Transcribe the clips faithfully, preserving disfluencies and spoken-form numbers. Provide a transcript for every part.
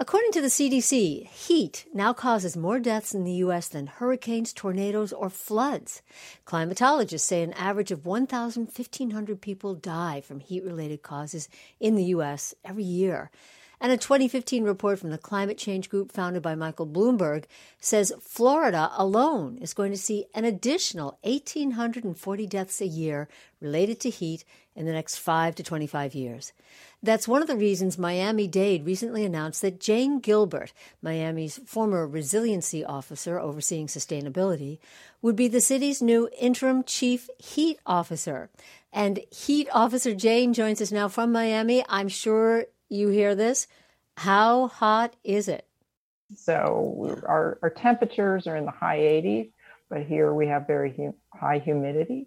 According to the C D C, heat now causes more deaths in the U S than hurricanes, tornadoes, or floods. Climatologists say an average of one thousand fifteen hundred people die from heat-related causes in the U S every year. And a twenty fifteen report from the climate change group founded by Michael Bloomberg says Florida alone is going to see an additional one thousand eight hundred forty deaths a year related to heat in the next five to twenty-five years. That's one of the reasons Miami-Dade recently announced that Jane Gilbert, Miami's former resiliency officer overseeing sustainability, would be the city's new interim chief heat officer. And Heat Officer Jane joins us now from Miami. I'm sure you hear this. How hot is it? So our, our temperatures are in the high eighties, but here we have very hu- high humidity.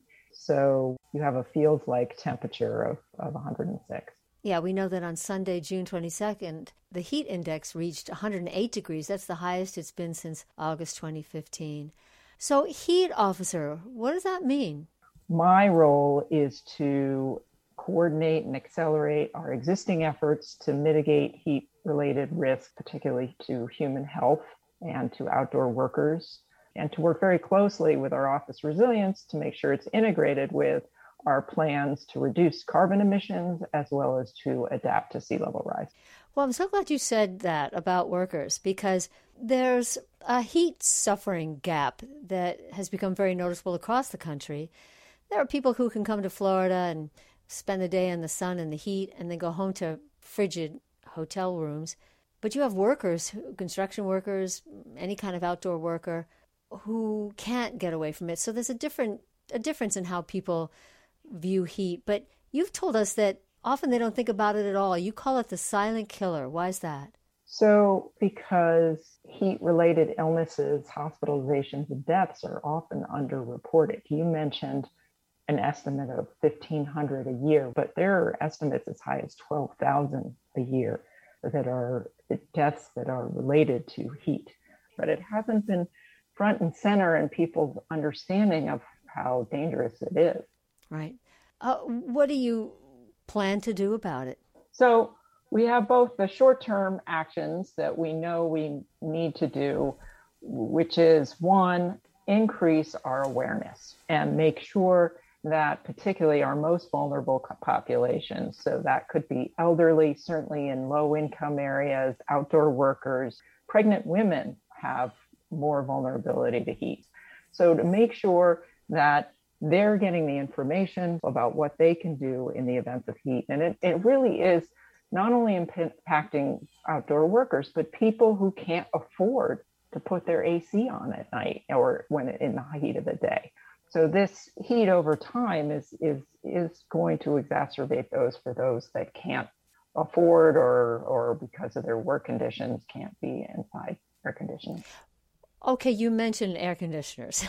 So you have a feels-like temperature of, of one hundred six. Yeah, we know that on Sunday, June twenty-second, the heat index reached one hundred eight degrees. That's the highest it's been since August twenty fifteen. So heat officer, what does that mean? My role is to coordinate and accelerate our existing efforts to mitigate heat-related risks, particularly to human health and to outdoor workers, and to work very closely with our Office Resilience to make sure it's integrated with our plans to reduce carbon emissions as well as to adapt to sea level rise. Well, I'm so glad you said that about workers, because there's a heat suffering gap that has become very noticeable across the country. There are people who can come to Florida and spend the day in the sun and the heat and then go home to frigid hotel rooms. But you have workers, construction workers, any kind of outdoor worker, who can't get away from it. So there's a different a difference in how people view heat. But you've told us that often they don't think about it at all. You call it the silent killer. Why is that? So because heat-related illnesses, hospitalizations, and deaths are often underreported. You mentioned an estimate of fifteen hundred a year, but there are estimates as high as twelve thousand a year that are deaths that are related to heat. But it hasn't been front and center in people's understanding of how dangerous it is. Right. Uh, what do you plan to do about it? So we have both the short-term actions that we know we need to do, which is one, increase our awareness and make sure that particularly our most vulnerable populations, so that could be elderly, certainly in low-income areas, outdoor workers, pregnant women have more vulnerability to heat. So to make sure that they're getting the information about what they can do in the event of heat. And it, it really is not only impacting outdoor workers, but people who can't afford to put their A C on at night or when in the heat of the day. So this heat over time is, is, is going to exacerbate those for those that can't afford or, or because of their work conditions can't be inside air conditioning. Okay, you mentioned air conditioners.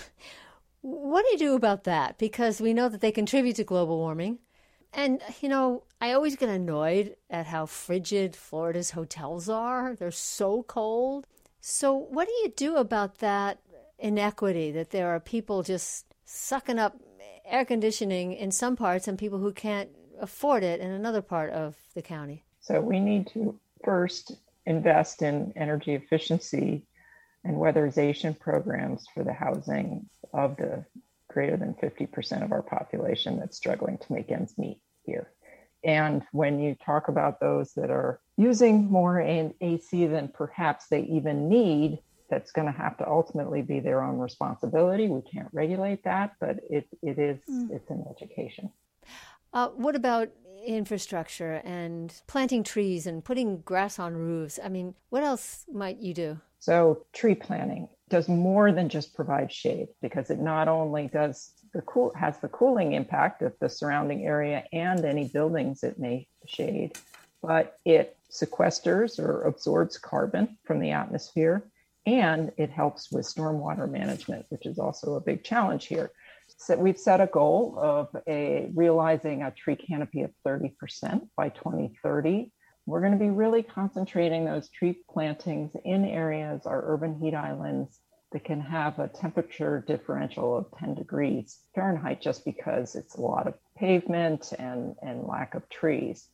What do you do about that? Because we know that they contribute to global warming. And, you know, I always get annoyed at how frigid Florida's hotels are. They're so cold. So what do you do about that inequity, that there are people just sucking up air conditioning in some parts and people who can't afford it in another part of the county? So we need to first invest in energy efficiency and weatherization programs for the housing of the greater than fifty percent of our population that's struggling to make ends meet here. And when you talk about those that are using more A C than perhaps they even need, that's going to have to ultimately be their own responsibility. We can't regulate that, but it, it is, mm. it's an education. Uh, what about infrastructure and planting trees and putting grass on roofs? I mean, what else might you do? So tree planting does more than just provide shade, because it not only does the cool has the cooling impact of the surrounding area and any buildings it may shade, but it sequesters or absorbs carbon from the atmosphere, and it helps with stormwater management, which is also a big challenge here. So we've set a goal of a realizing a tree canopy of thirty percent by twenty thirty. We're going to be really concentrating those tree plantings in areas, our urban heat islands, that can have a temperature differential of ten degrees Fahrenheit, just because it's a lot of pavement and, and lack of trees.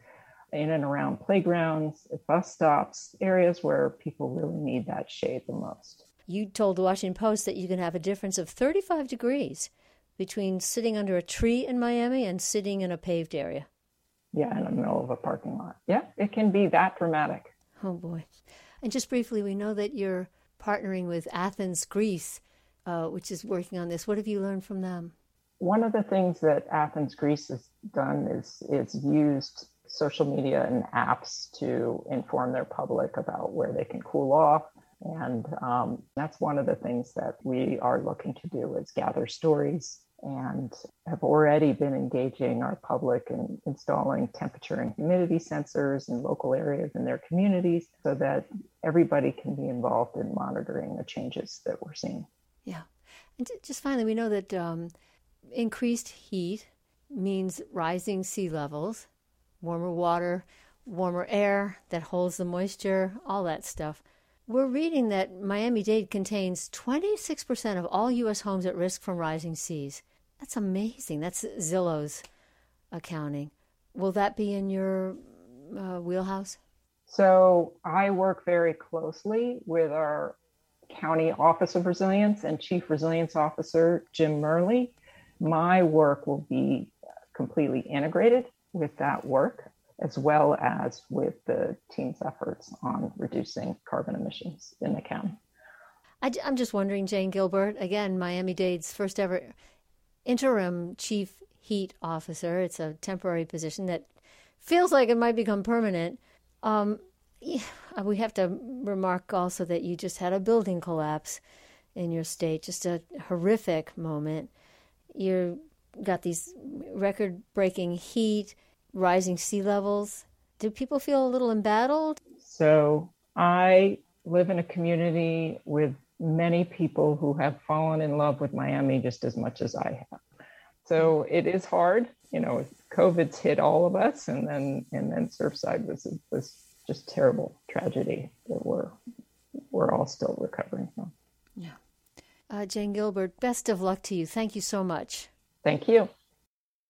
in and around playgrounds, bus stops, areas where people really need that shade the most. You told the Washington Post that you can have a difference of thirty-five degrees between sitting under a tree in Miami and sitting in a paved area. Yeah, in the middle of a parking lot. Yeah, it can be that dramatic. Oh, boy. And just briefly, we know that you're partnering with Athens, Greece, uh, which is working on this. What have you learned from them? One of the things that Athens, Greece has done is it's used social media and apps to inform their public about where they can cool off. And um, that's one of the things that we are looking to do is gather stories, and have already been engaging our public in installing temperature and humidity sensors in local areas in their communities so that everybody can be involved in monitoring the changes that we're seeing. Yeah. And just finally, we know that um, increased heat means rising sea levels, warmer water, warmer air that holds the moisture, all that stuff. We're reading that Miami-Dade contains twenty-six percent of all U S homes at risk from rising seas. That's amazing. That's Zillow's accounting. Will that be in your uh, wheelhouse? So I work very closely with our County Office of Resilience and Chief Resilience Officer, Jim Murley. My work will be completely integrated with that work, as well as with the team's efforts on reducing carbon emissions in the county. I, I'm just wondering, Jane Gilbert, again, Miami-Dade's first ever interim chief heat officer. It's a temporary position that feels like it might become permanent. Um, yeah, we have to remark also that you just had a building collapse in your state, just a horrific moment. You got these record-breaking heat, rising sea levels. Do people feel a little embattled? So I live in a community with many people who have fallen in love with Miami just as much as I have. So it is hard. You know, COVID's hit all of us, and then and then Surfside was was just terrible tragedy that we're we're all still recovering from. Yeah. Uh, Jane Gilbert, best of luck to you. Thank you so much. Thank you.